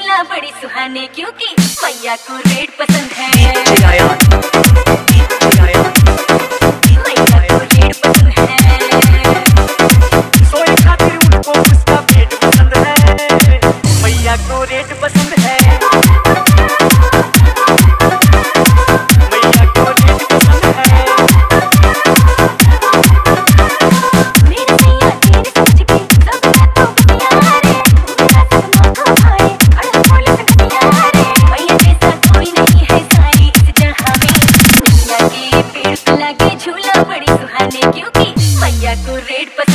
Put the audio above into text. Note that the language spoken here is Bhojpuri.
झूला बड़ी सुहाने क्योंकि मैया को रेड पसंद है। मैया को रेड पसंद है। सोए खातिर उनको उसका पेट पसंद है। मैया को रेड पसंद है। मैया को रेड पसंद है। मेरे मैया तेरे समझ के सब तो प्यारे पूरा सपना को भाई अड़ बोले सकतिया रे। मैया जैसा कोई नहीं है सारी इस जहां में। मैया के पेड़ पे लगे झूला बड़ी सुहाने क्योंकि मैया को रेड